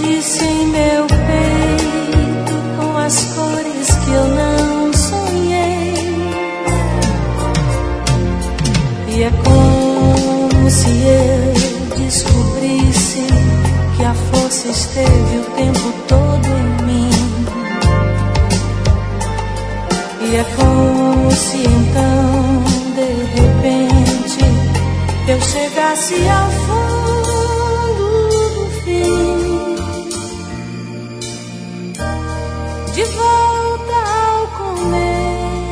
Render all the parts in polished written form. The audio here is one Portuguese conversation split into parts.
explodisse em meu peito com as cores que eu não sonhei. E é como se eu descobrisse que a força esteve o tempo todo em mim. E é como se então, de repente, eu chegasse ao fundo do fim, de volta ao começo.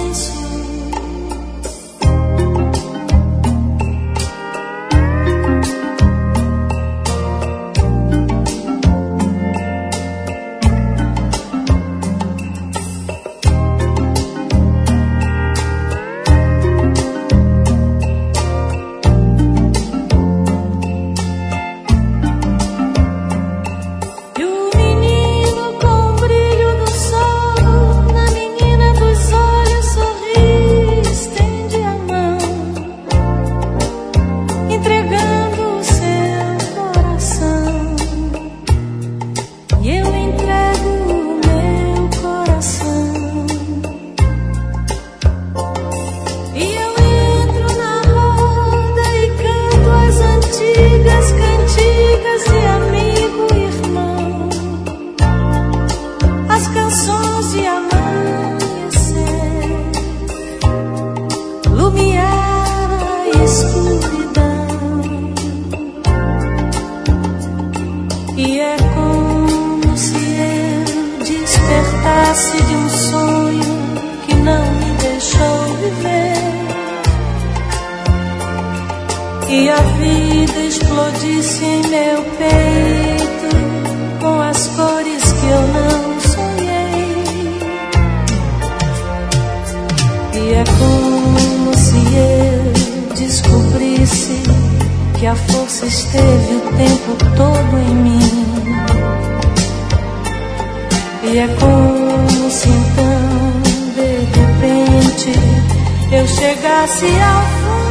E é como se eu despertasse de um sonho que não me deixou viver. E a vida explodisse em meu peito com as cores que eu não sonhei. E é como se eu descobrisse que a força esteve o tempo todo em mim. E é como se então, de repente, eu chegasse ao fundo